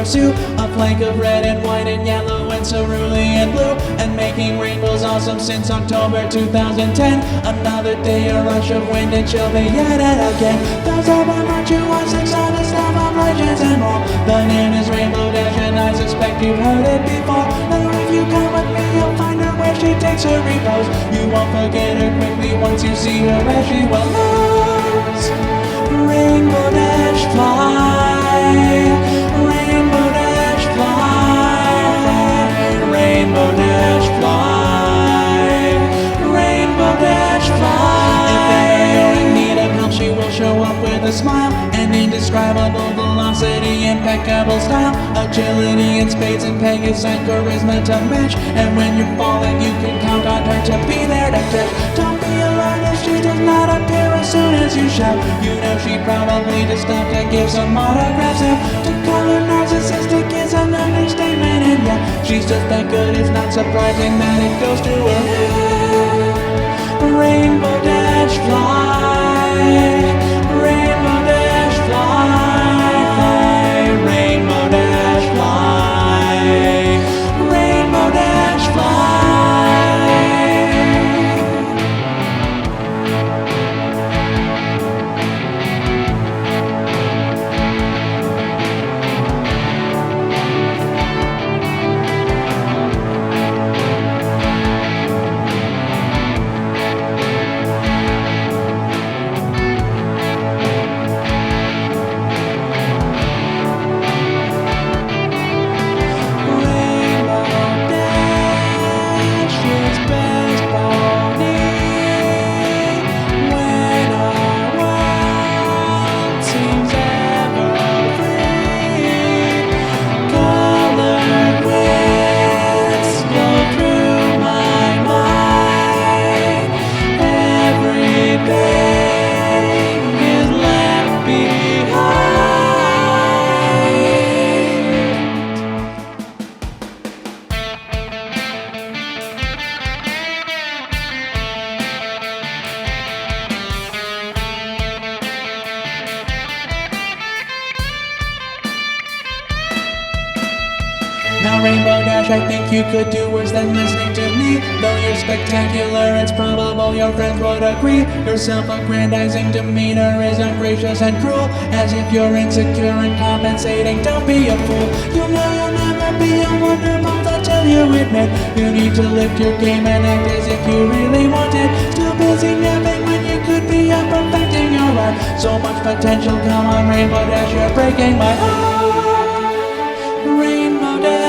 pursue a flank of red and white and yellow and cerulean blue, and making rainbows awesome since October 2010. Another day, a rush of wind and chill be yet and again. Those are by virtue of 6 honest of legends and more. The name is Rainbow Dash and I suspect you've heard it before. Now if you come with me, you'll find her where she takes her repose. You won't forget her quickly once you see her as she well knows. Rainbow Dash fly, Rainbow Dash fly, Rainbow Dash fly, Rainbow Dash fly. If ever you're in need of help, she will show up with a smile, an indescribable velocity, impeccable style, agility in spades and Pegasus and charisma to match. And when you're falling, you can count on her to be there to catch. Don't be alarmed if she does not appear as soon as you shout. You know she probably just stopped to give some autographs out. To call her narcissistic is an understatement, and yeah, she's just that good. It's not surprising that it goes to her head. Rainbow Dash fly, Rainbow Dash fly, Rainbow Dash fly, Rainbow Dash fly. Now Rainbow Dash, I think you could do worse than listening to me. Though you're spectacular, it's probable your friends would agree. Your self-aggrandizing demeanor is ungracious and cruel, as if you're insecure and compensating. Don't be a fool. You know you'll never be a wonderbolt until you admit you need to lift your game and act as if you really want it. Still busy napping when you could be up perfecting your art. So much potential, come on Rainbow Dash, you're breaking my heart. Rainbow Dash.